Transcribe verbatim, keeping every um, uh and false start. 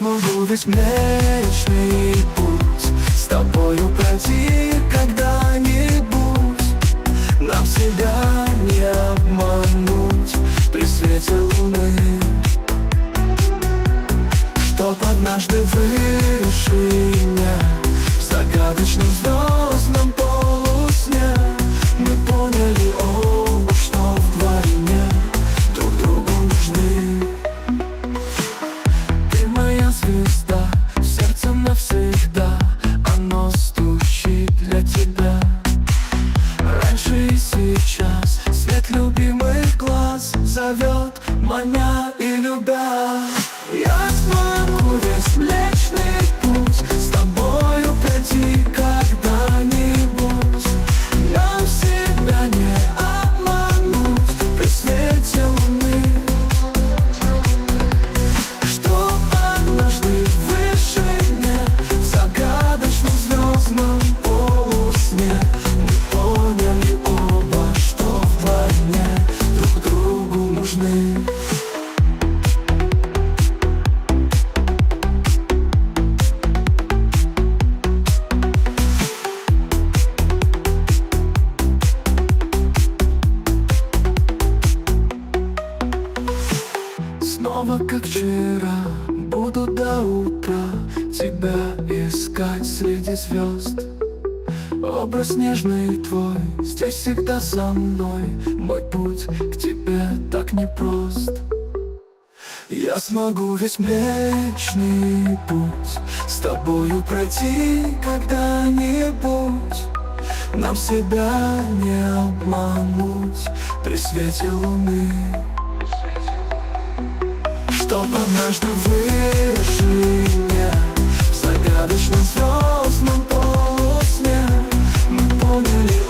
смогу весь Млечный Путь с тобою пройти когда-нибудь. Нам себя не обмануть при свете луны, чтоб однажды в вышине, в загадочном звездном полусне, мы поняли оба, что вдвойне друг другу нужны. Ты моя звезда, сердцем навсегда, оно стучит для тебя. Раньше и сейчас свет любимых глаз зовет, маня и любя. Я смогу весь Млечный Путь с тобою пройти когда-нибудь. Нам себя не обмануть при свете луны, что однажды в вышине, в загадочном звездном полусне, мы поняли оба, что вдвойне друг другу нужны. Снова, как вчера, буду до утра тебя искать среди звезд. Образ нежный твой здесь всегда со мной, мой путь к тебе так непрост. Я смогу весь Млечный Путь с тобою пройти когда-нибудь. Нам себя не обмануть при свете луны, чтоб однажды в вышине, в загадочном звездном полусне, мы поняли